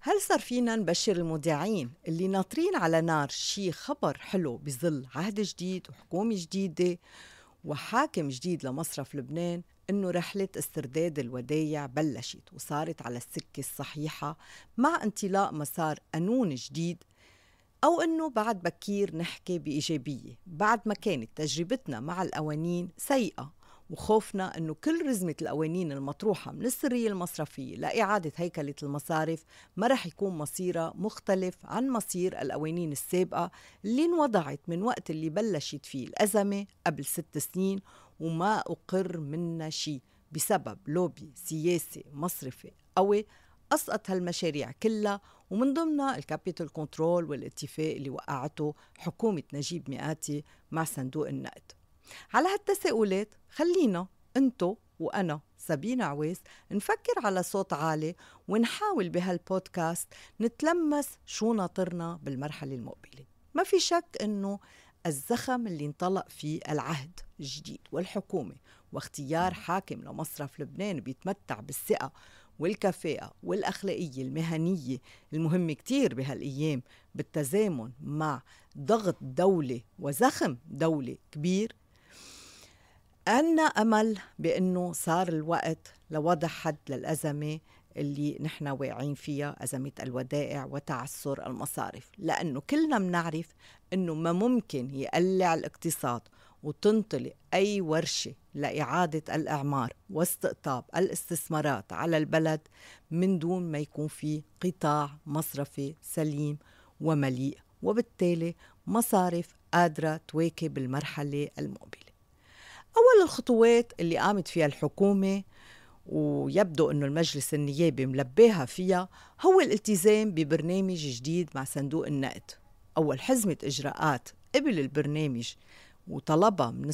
هل صار فينا نبشر المودعين اللي ناطرين على نار شي خبر حلو بظل عهد جديد وحكومة جديدة وحاكم جديد لمصرف لبنان إنه رحلة استرداد الودايع بلشت وصارت على السكة الصحيحة مع انطلاق مسار قانون جديد، أو إنه بعد بكير نحكي بإيجابية بعد ما كانت تجربتنا مع القوانين سيئة وخوفنا إنه كل رزمة القوانين المطروحة من السرية المصرفية لإعادة هيكلة المصارف ما رح يكون مصيرها مختلف عن مصير القوانين السابقة اللي انوضعت من وقت اللي بلشت فيه الأزمة قبل 6 سنين وما أقر منا شي بسبب لوبي سياسي مصرفي قوي أسقط هالمشاريع كلها، ومن ضمنها الكابيتال كنترول والاتفاق اللي وقعته حكومة نجيب مئاتي مع صندوق النقد. على هالتساؤلات خلينا انتو وأنا سابينا عويس نفكر على صوت عالي ونحاول بهالبودكاست نتلمس شو ناطرنا بالمرحلة المقبلة. ما في شك انه الزخم اللي انطلق فيه العهد الجديد والحكومة واختيار حاكم لمصرف لبنان بيتمتع بالثقة والكفاءة والأخلاقية المهنية المهمة كتير بهالأيام بالتزامن مع ضغط دولة وزخم دولة كبير. عنا أمل بأنه صار الوقت لوضع حد للأزمة اللي نحن واقعين فيها، أزمة الودائع وتعثر المصارف، لأنه كلنا منعرف أنه ما ممكن يقلع الاقتصاد وتنطلق أي ورشة لإعادة الإعمار واستقطاب الاستثمارات على البلد من دون ما يكون في قطاع مصرفي سليم ومليء، وبالتالي مصارف قادرة تواكب المرحلة المقبلة. أول الخطوات اللي قامت فيها الحكومة ويبدو أنه المجلس النيابي ملبيها فيها هو الالتزام ببرنامج جديد مع صندوق النقد. أول حزمة إجراءات قبل البرنامج وطلبها من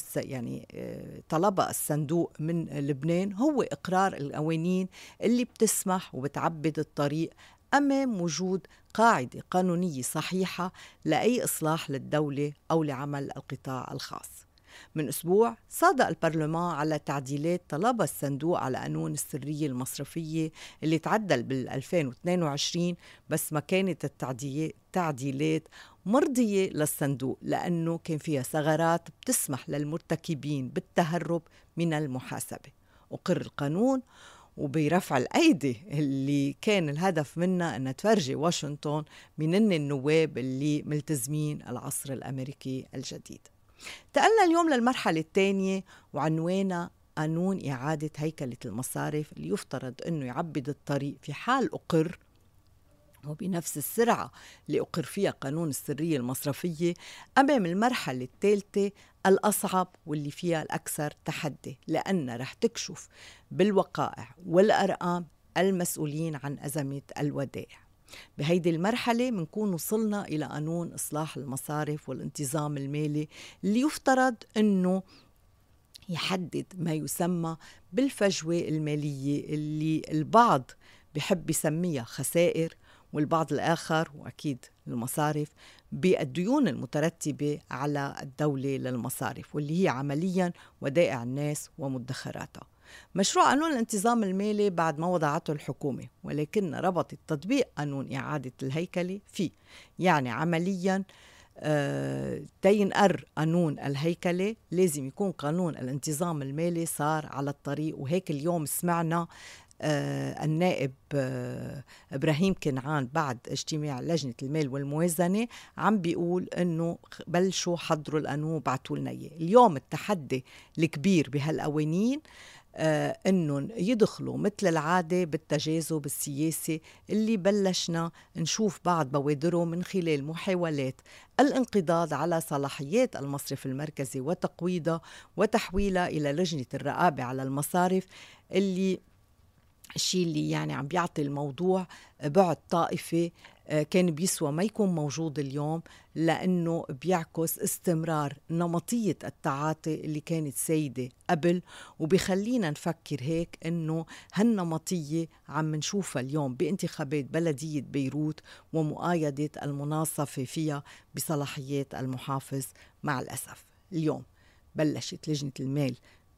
طلبها الصندوق من لبنان هو إقرار القوانين اللي بتسمح وبتعبد الطريق أمام وجود قاعدة قانونية صحيحة لأي إصلاح للدولة أو لعمل القطاع الخاص. من أسبوع صادق البرلمان على تعديلات طلبها الصندوق على قانون السرية المصرفية اللي تعدل بال2022، بس ما كانت التعديلات مرضية للصندوق لأنه كان فيها ثغرات بتسمح للمرتكبين بالتهرب من المحاسبة. أقر القانون وبرفع الأيدي اللي كان الهدف منها أن تفرجي واشنطن من النواب اللي ملتزمين العصر الأمريكي الجديد. انتقلنا اليوم للمرحلة الثانية وعنوانها قانون إعادة هيكلة المصارف اللي يفترض أنه يعبد الطريق في حال أقر وبنفس السرعة اللي أقر فيها قانون السرية المصرفية أمام المرحلة الثالثة الأصعب واللي فيها الأكثر تحدي، لأن رح تكشف بالوقائع والأرقام المسؤولين عن أزمة الودائع. بهيدي المرحلة منكون وصلنا إلى قانون إصلاح المصارف والانتظام المالي اللي يفترض أنه يحدد ما يسمى بالفجوة المالية اللي البعض بحب يسميها خسائر والبعض الآخر وأكيد المصارف بالديون المترتبة على الدولة للمصارف واللي هي عمليا ودائع الناس ومدخراتها. مشروع قانون الانتظام المالي بعد ما وضعته الحكومة، ولكن ربطت تطبيق قانون إعادة الهيكلة فيه، يعني عملياً تينقر قانون الهيكلة لازم يكون قانون الانتظام المالي صار على الطريق. وهيك اليوم سمعنا النائب إبراهيم كنعان بعد اجتماع لجنة المال والموازنة عم بيقول أنه بلشوا حضروا القانون وبعتوا لنا إياه. اليوم التحدي الكبير بهالقوانين أنه يدخلوا مثل العادة بالتجاذب السياسي اللي بلشنا نشوف بعض بوادره من خلال محاولات الانقضاض على صلاحيات المصرف المركزي وتقويضها وتحويلها إلى لجنة الرقابة على المصارف، اللي الشيء اللي يعني عم بيعطي الموضوع بعد طائفي كان بيسوى ما يكون موجود اليوم، لأنه بيعكس استمرار نمطية التعاطي اللي كانت سيدة قبل، وبيخلينا نفكر هيك أنه هالنمطية عم نشوفها اليوم بانتخابات بلدية بيروت ومؤايدة المناصفة فيها بصلاحيات المحافظ. مع الأسف اليوم بلشت لجنة المال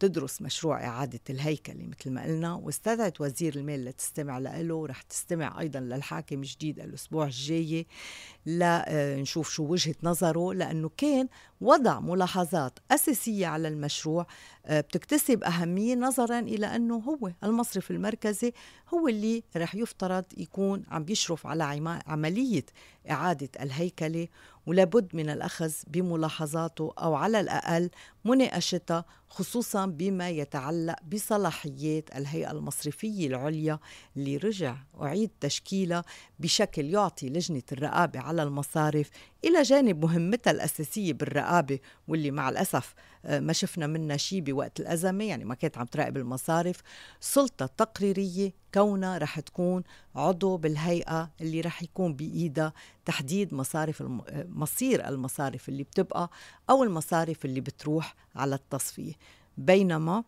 تدرس مشروع إعادة الهيكلة مثل ما قلنا، واستدعت وزير المال لتستمع له، ورح تستمع أيضا للحاكم الجديد الأسبوع الجاي لنشوف شو وجهة نظره، لأنه كان وضع ملاحظات أساسية على المشروع بتكتسب أهمية نظرا إلى أنه هو المصرف المركزي هو اللي رح يفترض يكون عم بيشرف على عملية إعادة الهيكلة، ولابد من الأخذ بملاحظاته أو على الأقل مناقشتها، خصوصا بما يتعلق بصلاحيات الهيئة المصرفية العليا اللي رجع أعيد تشكيلها بشكل يعطي لجنة الرقابة على المصارف إلى جانب مهمتها الأساسية بالرقابة، واللي مع الأسف ما شفنا منها شيء بوقت الأزمة، يعني ما كانت عم تراقب المصارف، سلطة تقريرية كونها رح تكون عضو بالهيئة اللي رح يكون بإيدها تحديد مصير المصارف اللي بتبقى أو المصارف اللي بتروح على التصفية. بينما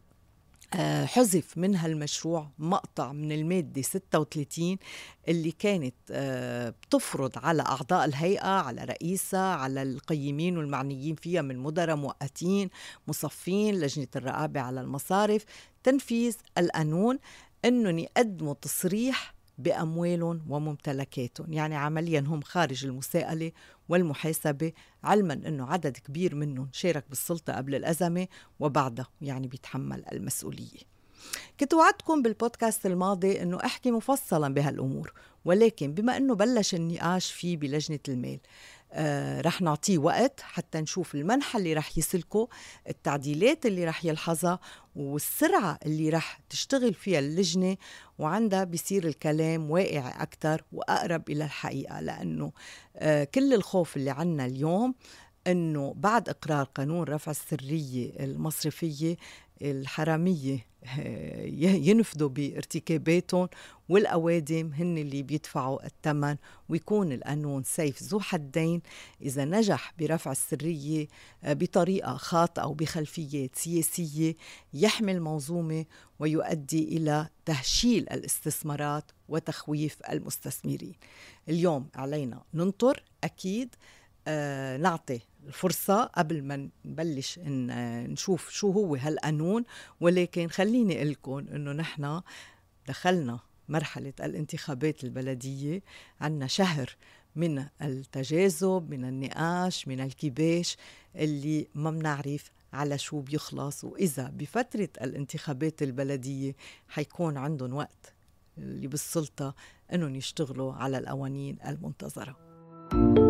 حذف من هالمشروع مقطع من المادة 36 اللي كانت بتفرض على أعضاء الهيئة، على رئيسها، على القيمين والمعنيين فيها من مدراء مؤقتين مصفين لجنة الرقابة على المصارف تنفيذ القانون، أنهم يقدموا تصريح بأموالهم وممتلكاتهم، يعني عمليا هم خارج المساءلة والمحاسبة، علما أنه عدد كبير منهم شارك بالسلطة قبل الأزمة وبعدها يعني بيتحمل المسؤولية. كنت وعدتكم بالبودكاست الماضي أنه أحكي مفصلا بهالأمور، ولكن بما أنه بلش النقاش فيه بلجنة المال رح نعطيه وقت حتى نشوف المنحى اللي رح يسلكه، التعديلات اللي رح يلحظها، والسرعة اللي رح تشتغل فيها اللجنة، وعندها بيصير الكلام واقعي أكتر وأقرب إلى الحقيقة، لأنه كل الخوف اللي عنا اليوم أنه بعد إقرار قانون رفع السرية المصرفية الحرامية ينفذوا بارتكاباتهم، والأوادم هن اللي بيدفعوا الثمن، ويكون القانون سيف ذو حدين إذا نجح برفع السرية بطريقة خاطئة أو بخلفيات سياسية يحمي المنظومة ويؤدي إلى تهشيل الاستثمارات وتخويف المستثمرين. اليوم علينا ننطر أكيد، نعطي الفرصة قبل ما نبلش نشوف شو هو هالقانون، ولكن خليني أقول لكم إنه نحن دخلنا مرحلة الانتخابات البلدية، عنا شهر من التجاذب، من النقاش، من الكباش اللي ما بنعرف على شو بيخلص، وإذا بفترة الانتخابات البلدية حيكون عندهم وقت اللي بالسلطة إنهم يشتغلوا على القوانين المنتظرة.